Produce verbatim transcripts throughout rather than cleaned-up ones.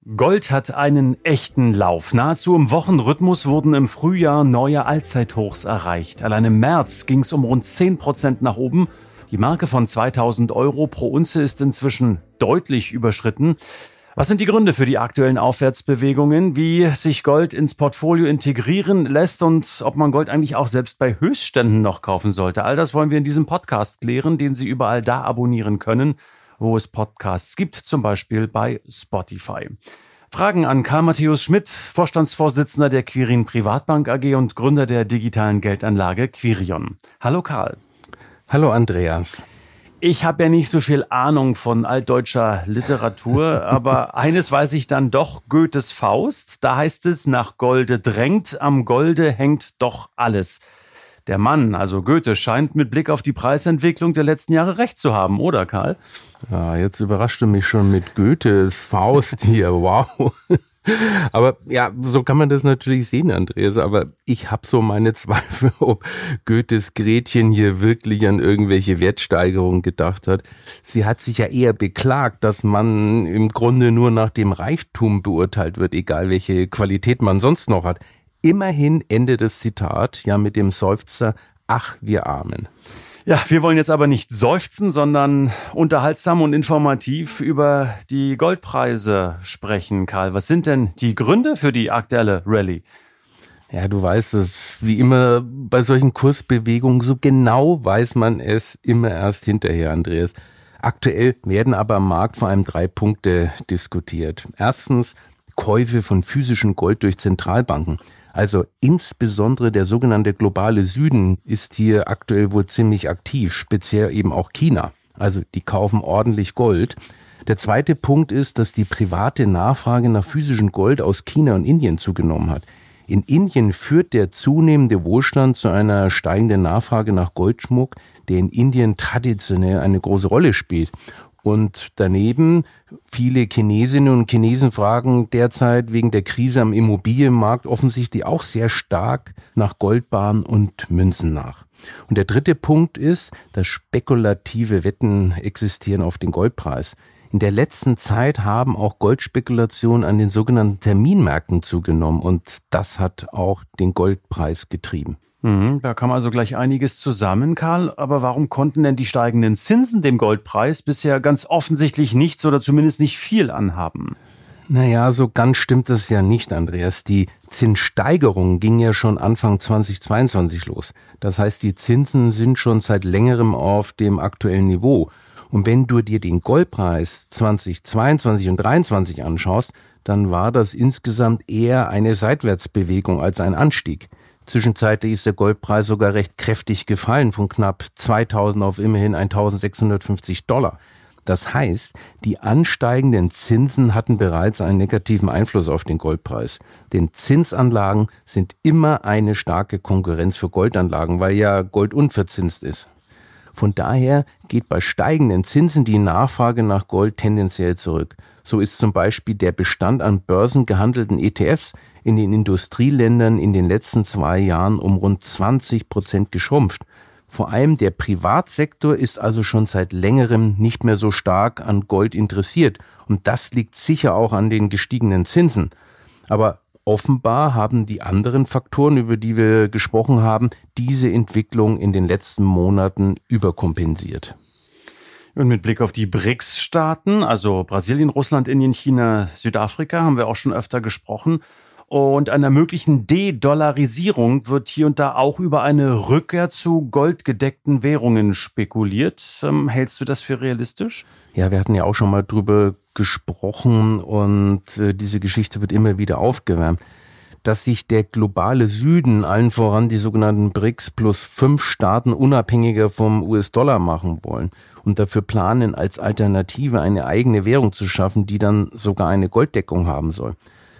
Gold hat einen echten Lauf. Nahezu im Wochenrhythmus wurden im Frühjahr neue Allzeithochs erreicht. Allein im März ging es um rund zehn Prozent nach oben. Die Marke von zweitausend Euro pro Unze ist inzwischen deutlich überschritten. Was sind die Gründe für die aktuellen Aufwärtsbewegungen? Wie sich Gold ins Portfolio integrieren lässt und ob man Gold eigentlich auch selbst bei Höchstständen noch kaufen sollte? All das wollen wir in diesem Podcast klären, den Sie überall da abonnieren können, wo es Podcasts gibt, zum Beispiel bei Spotify. Fragen an Karl Matthäus Schmidt, Vorstandsvorsitzender der Quirin Privatbank A G und Gründer der digitalen Geldanlage Quirion. Hallo Karl. Hallo Andreas. Ich habe ja nicht so viel Ahnung von altdeutscher Literatur, aber eines weiß ich dann doch, Goethes Faust. Da heißt es, nach Golde drängt, am Golde hängt doch alles. Der Mann, also Goethe, scheint mit Blick auf die Preisentwicklung der letzten Jahre recht zu haben, oder Karl? Ja, jetzt überrascht du mich schon mit Goethes Faust hier, wow. Aber ja, so kann man das natürlich sehen, Andreas, aber ich habe so meine Zweifel, ob Goethes Gretchen hier wirklich an irgendwelche Wertsteigerungen gedacht hat. Sie hat sich ja eher beklagt, dass man im Grunde nur nach dem Reichtum beurteilt wird, egal welche Qualität man sonst noch hat. Immerhin endet das Zitat ja mit dem Seufzer, ach, wir Armen. Ja, wir wollen jetzt aber nicht seufzen, sondern unterhaltsam und informativ über die Goldpreise sprechen. Karl, was sind denn die Gründe für die aktuelle Rallye? Ja, du weißt es, wie immer bei solchen Kursbewegungen, so genau weiß man es immer erst hinterher, Andreas. Aktuell werden aber am Markt vor allem drei Punkte diskutiert. Erstens, Käufe von physischem Gold durch Zentralbanken. Also insbesondere der sogenannte globale Süden ist hier aktuell wohl ziemlich aktiv, speziell eben auch China. Also die kaufen ordentlich Gold. Der zweite Punkt ist, dass die private Nachfrage nach physischem Gold aus China und Indien zugenommen hat. In Indien führt der zunehmende Wohlstand zu einer steigenden Nachfrage nach Goldschmuck, der in Indien traditionell eine große Rolle spielt. Und daneben, viele Chinesinnen und Chinesen fragen derzeit wegen der Krise am Immobilienmarkt offensichtlich auch sehr stark nach Goldbarren und Münzen nach. Und der dritte Punkt ist, dass spekulative Wetten existieren auf den Goldpreis. In der letzten Zeit haben auch Goldspekulationen an den sogenannten Terminmärkten zugenommen und das hat auch den Goldpreis getrieben. Mhm, da kam also gleich einiges zusammen, Karl. Aber warum konnten denn die steigenden Zinsen dem Goldpreis bisher ganz offensichtlich nichts oder zumindest nicht viel anhaben? Naja, so ganz stimmt das ja nicht, Andreas. Die Zinssteigerung ging ja schon Anfang zweitausendzweiundzwanzig los. Das heißt, die Zinsen sind schon seit längerem auf dem aktuellen Niveau. Und wenn du dir den Goldpreis zweitausendzweiundzwanzig und zweitausenddreiundzwanzig anschaust, dann war das insgesamt eher eine Seitwärtsbewegung als ein Anstieg. Zwischenzeitlich ist der Goldpreis sogar recht kräftig gefallen, von knapp zweitausend auf immerhin eintausendsechshundertfünfzig Dollar. Das heißt, die ansteigenden Zinsen hatten bereits einen negativen Einfluss auf den Goldpreis. Denn Zinsanlagen sind immer eine starke Konkurrenz für Goldanlagen, weil ja Gold unverzinst ist. Von daher geht bei steigenden Zinsen die Nachfrage nach Gold tendenziell zurück. So ist zum Beispiel der Bestand an börsengehandelten E T Fs in den Industrieländern in den letzten zwei Jahren um rund zwanzig Prozent geschrumpft. Vor allem der Privatsektor ist also schon seit längerem nicht mehr so stark an Gold interessiert. Und das liegt sicher auch an den gestiegenen Zinsen. Aber offenbar haben die anderen Faktoren, über die wir gesprochen haben, diese Entwicklung in den letzten Monaten überkompensiert. Und mit Blick auf die B R I C S-Staaten, also Brasilien, Russland, Indien, China, Südafrika, haben wir auch schon öfter gesprochen. Und einer möglichen De-Dollarisierung wird hier und da auch über eine Rückkehr zu goldgedeckten Währungen spekuliert. Ähm, hältst du das für realistisch? Ja, wir hatten ja auch schon mal drüber gesprochen und äh, diese Geschichte wird immer wieder aufgewärmt, dass sich der globale Süden, allen voran die sogenannten B R I C S plus fünf Staaten, unabhängiger vom U S-Dollar machen wollen und dafür planen, als Alternative eine eigene Währung zu schaffen, die dann sogar eine Golddeckung haben soll.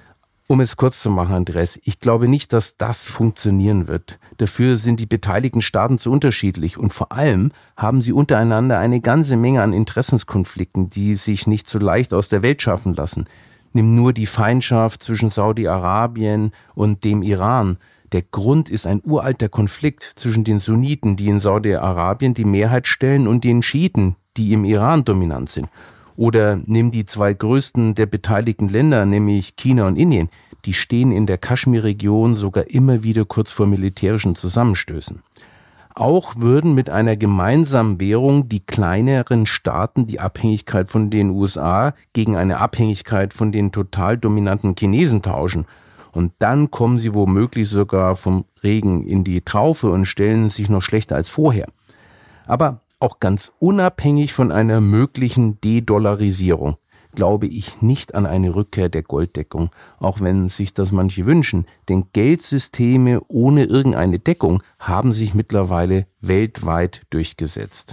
Um es kurz zu machen, Andreas, ich glaube nicht, dass das funktionieren wird. Dafür sind die beteiligten Staaten zu unterschiedlich und vor allem haben sie untereinander eine ganze Menge an Interessenskonflikten, die sich nicht so leicht aus der Welt schaffen lassen. Nimm nur die Feindschaft zwischen Saudi-Arabien und dem Iran. Der Grund ist ein uralter Konflikt zwischen den Sunniten, die in Saudi-Arabien die Mehrheit stellen, und den Schiiten, die im Iran dominant sind. Oder nimm die zwei größten der beteiligten Länder, nämlich China und Indien. Die stehen in der Kaschmir-Region sogar immer wieder kurz vor militärischen Zusammenstößen. Auch würden mit einer gemeinsamen Währung die kleineren Staaten die Abhängigkeit von den U S A gegen eine Abhängigkeit von den total dominanten Chinesen tauschen. Und dann kommen sie womöglich sogar vom Regen in die Traufe und stellen sich noch schlechter als vorher. Aber auch ganz unabhängig von einer möglichen De-Dollarisierung glaube ich nicht an eine Rückkehr der Golddeckung, auch wenn sich das manche wünschen. Denn Geldsysteme ohne irgendeine Deckung haben sich mittlerweile weltweit durchgesetzt.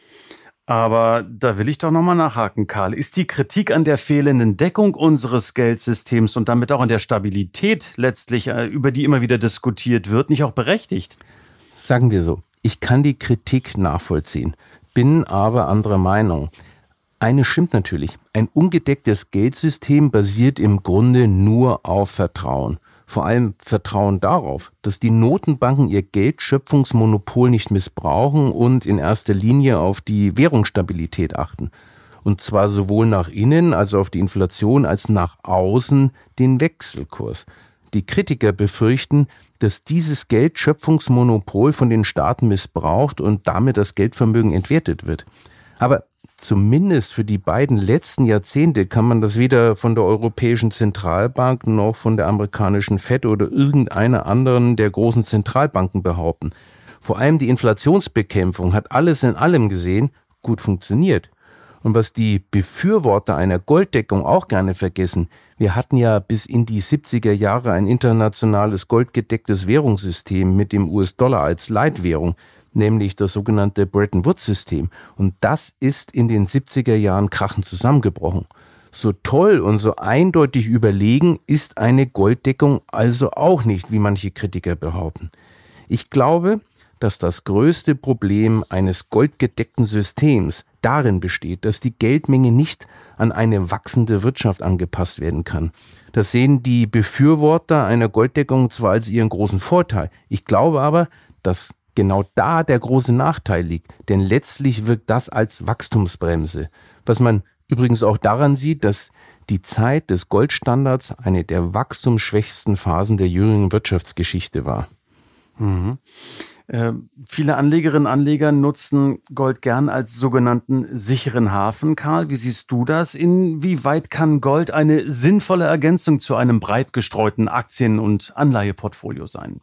Aber da will ich doch nochmal nachhaken, Karl. Ist die Kritik an der fehlenden Deckung unseres Geldsystems und damit auch an der Stabilität letztlich, über die immer wieder diskutiert wird, nicht auch berechtigt? Sagen wir so, ich kann die Kritik nachvollziehen, bin aber anderer Meinung. Eines stimmt natürlich, ein ungedecktes Geldsystem basiert im Grunde nur auf Vertrauen. Vor allem Vertrauen darauf, dass die Notenbanken ihr Geldschöpfungsmonopol nicht missbrauchen und in erster Linie auf die Währungsstabilität achten. Und zwar sowohl nach innen, also auf die Inflation, als nach außen den Wechselkurs. Die Kritiker befürchten, dass dieses Geldschöpfungsmonopol von den Staaten missbraucht und damit das Geldvermögen entwertet wird. Aber zumindest für die beiden letzten Jahrzehnte kann man das weder von der Europäischen Zentralbank noch von der amerikanischen Fed oder irgendeiner anderen der großen Zentralbanken behaupten. Vor allem die Inflationsbekämpfung hat alles in allem gesehen gut funktioniert. Und was die Befürworter einer Golddeckung auch gerne vergessen, wir hatten ja bis in die siebziger Jahre ein internationales goldgedecktes Währungssystem mit dem U S-Dollar als Leitwährung, nämlich das sogenannte Bretton-Woods-System. Und das ist in den siebziger Jahren krachend zusammengebrochen. So toll und so eindeutig überlegen ist eine Golddeckung also auch nicht, wie manche Kritiker behaupten. Ich glaube, dass das größte Problem eines goldgedeckten Systems darin besteht, dass die Geldmenge nicht an eine wachsende Wirtschaft angepasst werden kann. Das sehen die Befürworter einer Golddeckung zwar als ihren großen Vorteil. Ich glaube aber, dass genau da der große Nachteil liegt, denn letztlich wirkt das als Wachstumsbremse. Was man übrigens auch daran sieht, dass die Zeit des Goldstandards eine der wachstumsschwächsten Phasen der jüngeren Wirtschaftsgeschichte war. Mhm. Äh, viele Anlegerinnen und Anleger nutzen Gold gern als sogenannten sicheren Hafen. Karl, wie siehst du das? Inwieweit kann Gold eine sinnvolle Ergänzung zu einem breit gestreuten Aktien- und Anleiheportfolio sein?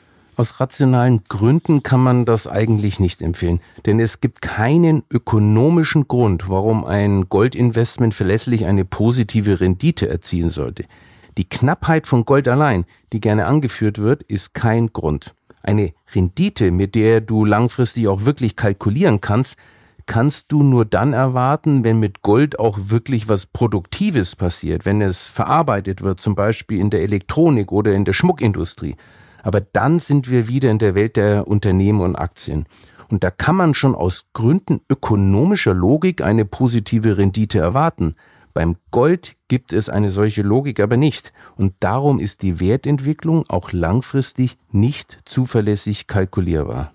Aus rationalen Gründen kann man das eigentlich nicht empfehlen, denn es gibt keinen ökonomischen Grund, warum ein Goldinvestment verlässlich eine positive Rendite erzielen sollte. Die Knappheit von Gold allein, die gerne angeführt wird, ist kein Grund. Eine Rendite, mit der du langfristig auch wirklich kalkulieren kannst, kannst du nur dann erwarten, wenn mit Gold auch wirklich was Produktives passiert, wenn es verarbeitet wird, zum Beispiel in der Elektronik oder in der Schmuckindustrie. Aber dann sind wir wieder in der Welt der Unternehmen und Aktien. Und da kann man schon aus Gründen ökonomischer Logik eine positive Rendite erwarten. Beim Gold gibt es eine solche Logik aber nicht. Und darum ist die Wertentwicklung auch langfristig nicht zuverlässig kalkulierbar.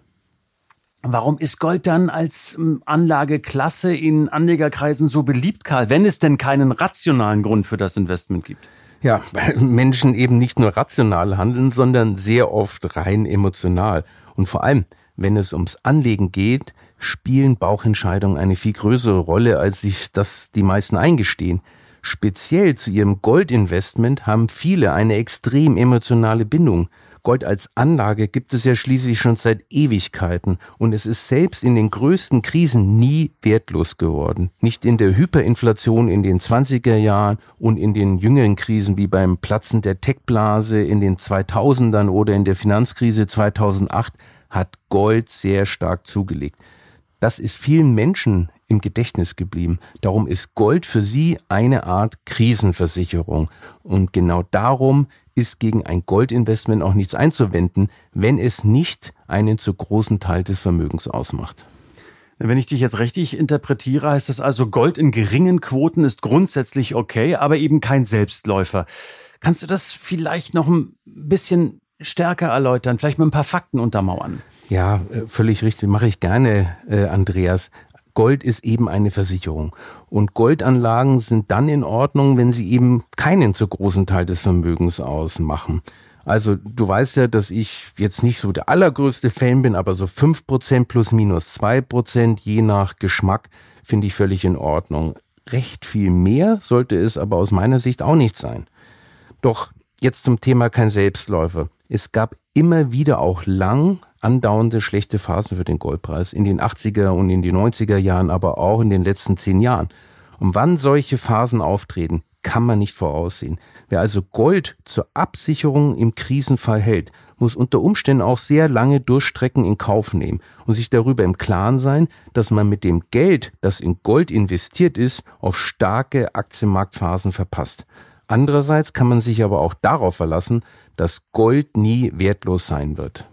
Warum ist Gold dann als Anlageklasse in Anlegerkreisen so beliebt, Karl, wenn es denn keinen rationalen Grund für das Investment gibt? Ja, weil Menschen eben nicht nur rational handeln, sondern sehr oft rein emotional. Und vor allem, wenn es ums Anlegen geht, spielen Bauchentscheidungen eine viel größere Rolle, als sich das die meisten eingestehen. Speziell zu ihrem Goldinvestment haben viele eine extrem emotionale Bindung. Gold als Anlage gibt es ja schließlich schon seit Ewigkeiten und es ist selbst in den größten Krisen nie wertlos geworden. Nicht in der Hyperinflation in den zwanziger Jahren und in den jüngeren Krisen wie beim Platzen der Tech-Blase in den zweitausendern oder in der Finanzkrise zweitausendacht hat Gold sehr stark zugelegt. Das ist vielen Menschen im Gedächtnis geblieben. Darum ist Gold für sie eine Art Krisenversicherung. Und genau darum ist gegen ein Goldinvestment auch nichts einzuwenden, wenn es nicht einen zu großen Teil des Vermögens ausmacht. Wenn ich dich jetzt richtig interpretiere, heißt das also, Gold in geringen Quoten ist grundsätzlich okay, aber eben kein Selbstläufer. Kannst du das vielleicht noch ein bisschen stärker erläutern, vielleicht mit ein paar Fakten untermauern? Ja, völlig richtig, mache ich gerne, äh, Andreas. Gold ist eben eine Versicherung. Und Goldanlagen sind dann in Ordnung, wenn sie eben keinen so großen Teil des Vermögens ausmachen. Also du weißt ja, dass ich jetzt nicht so der allergrößte Fan bin, aber so fünf Prozent plus minus zwei Prozent, je nach Geschmack, finde ich völlig in Ordnung. Recht viel mehr sollte es aber aus meiner Sicht auch nicht sein. Doch jetzt zum Thema kein Selbstläufer. Es gab immer wieder auch lang andauernde schlechte Phasen für den Goldpreis, in den achtziger und in den neunziger Jahren, aber auch in den letzten zehn Jahren. Und wann solche Phasen auftreten, kann man nicht voraussehen. Wer also Gold zur Absicherung im Krisenfall hält, muss unter Umständen auch sehr lange Durchstrecken in Kauf nehmen und sich darüber im Klaren sein, dass man mit dem Geld, das in Gold investiert ist, auf starke Aktienmarktphasen verpasst. Andererseits kann man sich aber auch darauf verlassen, dass Gold nie wertlos sein wird.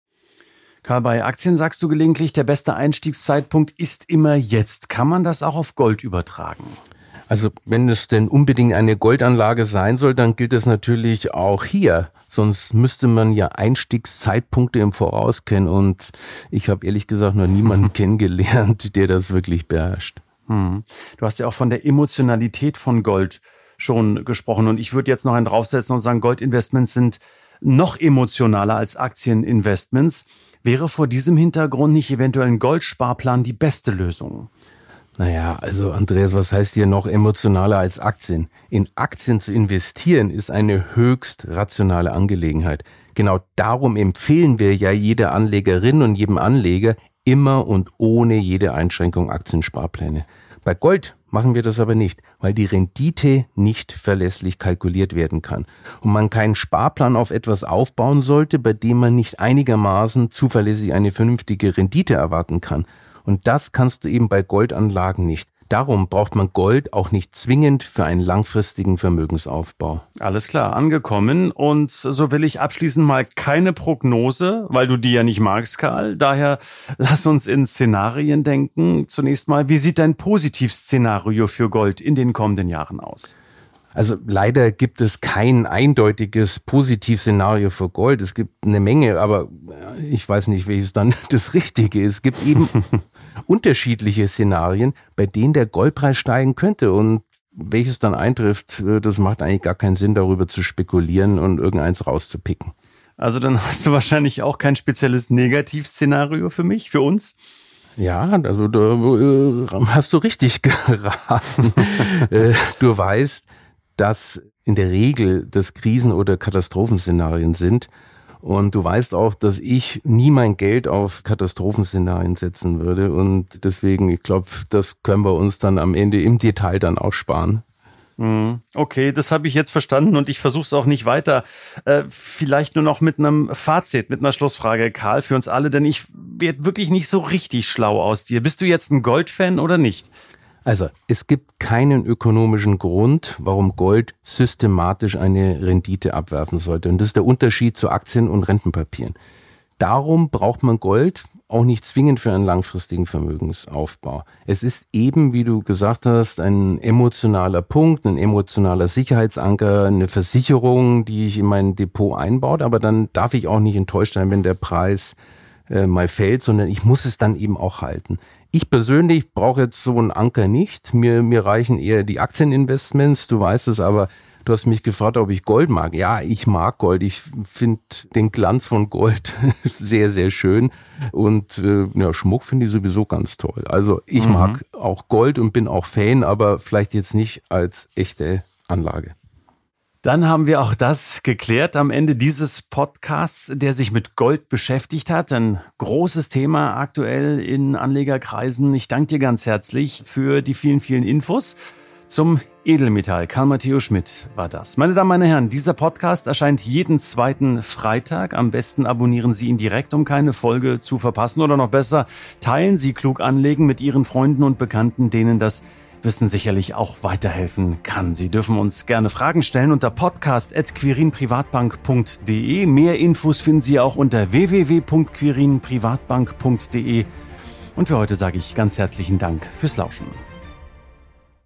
Karl, bei Aktien sagst du gelegentlich, der beste Einstiegszeitpunkt ist immer jetzt. Kann man das auch auf Gold übertragen? Also wenn es denn unbedingt eine Goldanlage sein soll, dann gilt es natürlich auch hier. Sonst müsste man ja Einstiegszeitpunkte im Voraus kennen. Und ich habe ehrlich gesagt noch niemanden kennengelernt, der das wirklich beherrscht. Hm. Du hast ja auch von der Emotionalität von Gold schon gesprochen. Und ich würde jetzt noch einen draufsetzen und sagen, Goldinvestments sind noch emotionaler als Aktieninvestments. Wäre vor diesem Hintergrund nicht eventuell ein Goldsparplan die beste Lösung? Naja, also Andreas, was heißt hier noch emotionaler als Aktien? In Aktien zu investieren ist eine höchst rationale Angelegenheit. Genau darum empfehlen wir ja jeder Anlegerin und jedem Anleger immer und ohne jede Einschränkung Aktiensparpläne. Bei Gold machen wir das aber nicht, weil die Rendite nicht verlässlich kalkuliert werden kann und man keinen Sparplan auf etwas aufbauen sollte, bei dem man nicht einigermaßen zuverlässig eine vernünftige Rendite erwarten kann. Und das kannst du eben bei Goldanlagen nicht. Darum braucht man Gold auch nicht zwingend für einen langfristigen Vermögensaufbau. Alles klar, angekommen. Und so will ich abschließend mal keine Prognose, weil du die ja nicht magst, Karl. Daher lass uns in Szenarien denken. Zunächst mal, wie sieht dein Positivszenario für Gold in den kommenden Jahren aus? Also leider gibt es kein eindeutiges Positivszenario für Gold. Es gibt eine Menge, aber ich weiß nicht, welches dann das Richtige ist. Es gibt eben unterschiedliche Szenarien, bei denen der Goldpreis steigen könnte. Und welches dann eintrifft, das macht eigentlich gar keinen Sinn, darüber zu spekulieren und irgendeins rauszupicken. Also dann hast du wahrscheinlich auch kein spezielles Negativszenario für mich, für uns? Ja, also da hast du richtig geraten. Du weißt, dass in der Regel das Krisen- oder Katastrophenszenarien sind. Und du weißt auch, dass ich nie mein Geld auf Katastrophenszenarien setzen würde. Und deswegen, ich glaube, das können wir uns dann am Ende im Detail dann auch sparen. Okay, das habe ich jetzt verstanden und ich versuche es auch nicht weiter. Äh, vielleicht nur noch mit einem Fazit, mit einer Schlussfrage, Karl, für uns alle, denn ich werde wirklich nicht so richtig schlau aus dir. Bist du jetzt ein Goldfan oder nicht? Also, es gibt keinen ökonomischen Grund, warum Gold systematisch eine Rendite abwerfen sollte. Und das ist der Unterschied zu Aktien und Rentenpapieren. Darum braucht man Gold auch nicht zwingend für einen langfristigen Vermögensaufbau. Es ist eben, wie du gesagt hast, ein emotionaler Punkt, ein emotionaler Sicherheitsanker, eine Versicherung, die ich in mein Depot einbaut. Aber dann darf ich auch nicht enttäuscht sein, wenn der Preis äh, mal fällt, sondern ich muss es dann eben auch halten. Ich persönlich brauche jetzt so einen Anker nicht. Mir, mir reichen eher die Aktieninvestments. Du weißt es, aber du hast mich gefragt, ob ich Gold mag. Ja, ich mag Gold. Ich finde den Glanz von Gold sehr, sehr schön. Und äh, ja, Schmuck finde ich sowieso ganz toll. Also ich mhm. mag auch Gold und bin auch Fan, aber vielleicht jetzt nicht als echte Anlage. Dann haben wir auch das geklärt am Ende dieses Podcasts, der sich mit Gold beschäftigt hat. Ein großes Thema aktuell in Anlegerkreisen. Ich danke dir ganz herzlich für die vielen, vielen Infos zum Edelmetall. Karl Matthäus Schmidt war das. Meine Damen, meine Herren, dieser Podcast erscheint jeden zweiten Freitag. Am besten abonnieren Sie ihn direkt, um keine Folge zu verpassen. Oder noch besser, teilen Sie Klug anlegen mit Ihren Freunden und Bekannten, denen das Wissen sicherlich auch weiterhelfen kann. Sie dürfen uns gerne Fragen stellen unter podcast at quirinprivatbank punkt de. Mehr Infos finden Sie auch unter w w w punkt quirinprivatbank punkt de. Und für heute sage ich ganz herzlichen Dank fürs Lauschen.